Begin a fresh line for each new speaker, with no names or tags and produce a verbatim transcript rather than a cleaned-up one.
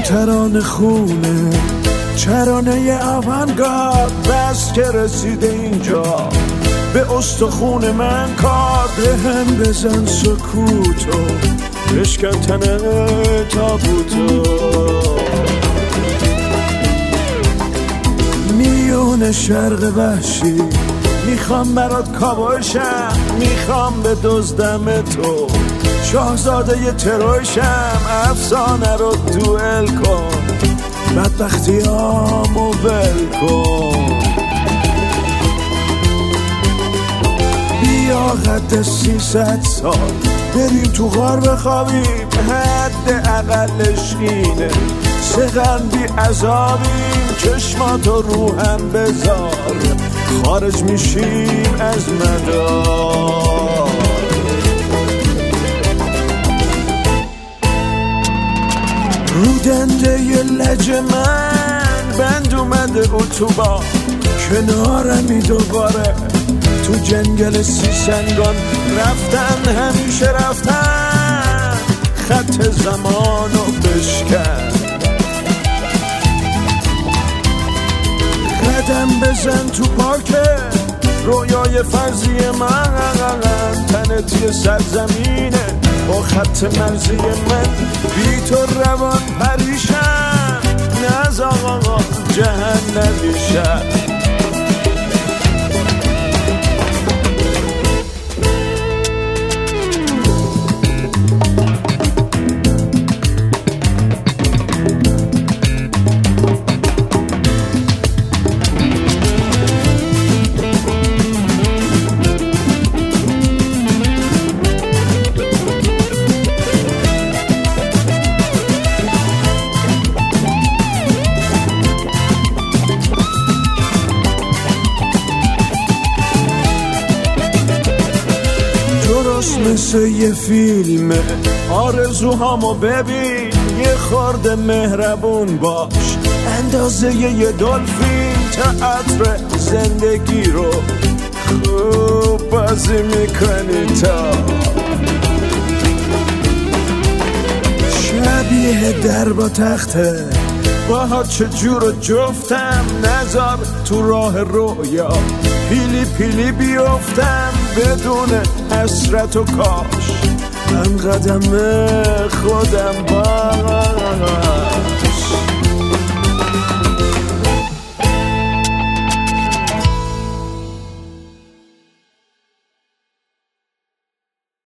ترانه خونه چرانه آونگارد بس که رسیده اینجا به استخون من کار به هم بزن سکوتو بشکن تنه تابوتو میون شرق وحشی میخوام برات کابوشم میخوام به دزدم تو شاهزاده ی تروشم افسانه رو دوئل کن بدبختیامو ول کن بیا قد سیصد سال بریم تو غار بخوابیم حد اقلش اینه سقن بی عذابیم چشماتو رو هم بذار خارج میشیم از مدار رو دنده ی لج من بند اومده اتوبان کنارمی دوباره تو جنگل سیسنگان رفتن همیشه رفتن خط زمانو بشکن قدم بزن تو پارک رویای فرضی من تنت یه سرزمینه با خط مرزی من بی تو روان پریشم نز آقا جهنمی شد مثل یه فیلمه آرزوهامو ببین یه خورده مهربون باش اندازه یه دلفین تئاتر زندگی رو خوب بازی میکنی تا شبیه در با تخته باها چجور جفتم نذار تو راه رویا پیلی پیلی بیفتم بدون حسرت و کاش من قدم خودم با